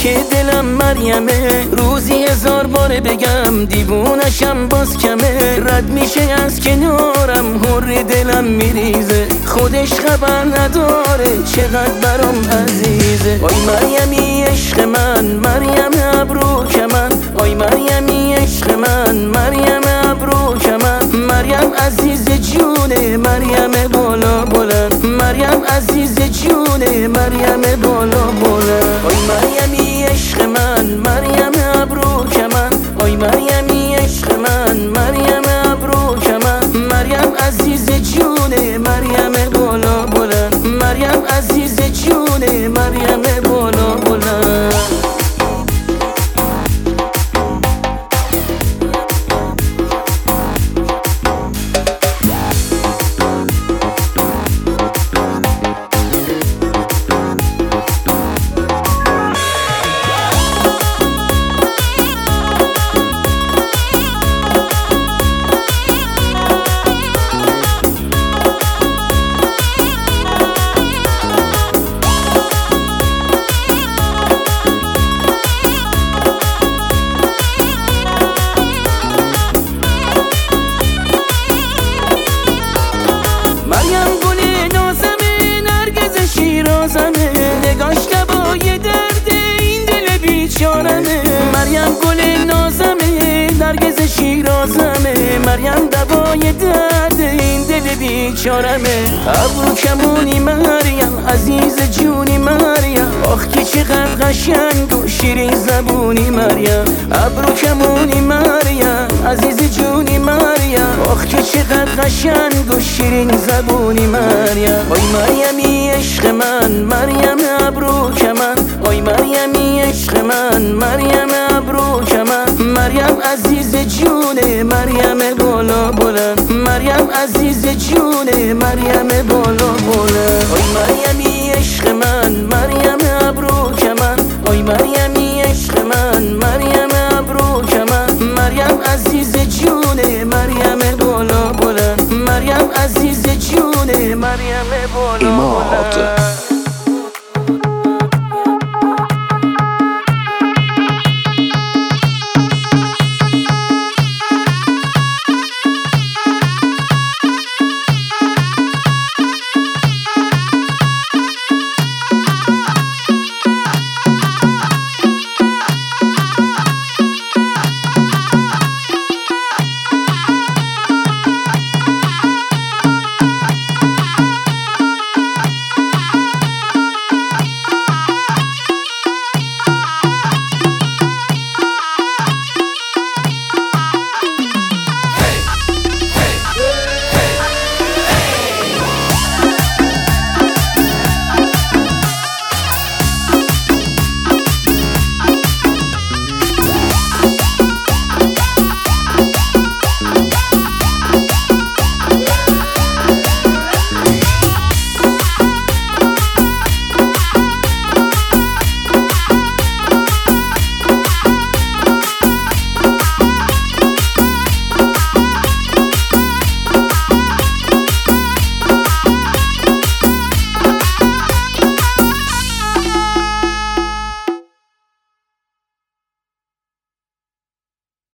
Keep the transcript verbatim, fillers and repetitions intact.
که دلم مریمه، روزی هزار باره بگم دیوونشم باز کمه. رد میشه از کنارم حر دلم میریزه، خودش خبر نداره چقدر برام عزیزه. آی مریمی عشق من، مریم ابرو کمن، آی مریمی عشق من، مریم ابرو کمن. مریم عزیز جونه، مریم بالا بلند، مریم عزیز جونه، مریم بالا بلند. آی مریمی عشق من، مریم ابرو کمن، آی مریمی عشق من، مریم ابرو کمن. مریم عزیز جونه، مریم بالا بلند، مریم عزیز جونه، مریم بالا بلند. نگاش دوای درد این دل بیچارمه، مریم گل نازمه نرگز شیرازمه. مریم دوای درد این دل بیچارمه. ابرو کمونی مریم، عزیز جونی مریم، آخ که چقدر قشنگ و شیرین زبونی مریم. ابرو کمونی مریم، عزیز جونی مریم، آخ که چقدر قشنگ و شیرین زبونی مریم. آی مریمی عشق من، مریم ابرو کمن، آی مریمی عشق من، مریم ابرو کمن. مریم عزیز جونه، مریم بالا بلند، مریم عزیز جونه، مریم بالا بلند. آی مریمی عشق من، مریم ابرو کمن، آی مریمی عشق من، مریم ابرو کمن. مریم عزیز جونه، مریم بالا بلند، مریم عزیز جونه، مریم بالا بلند.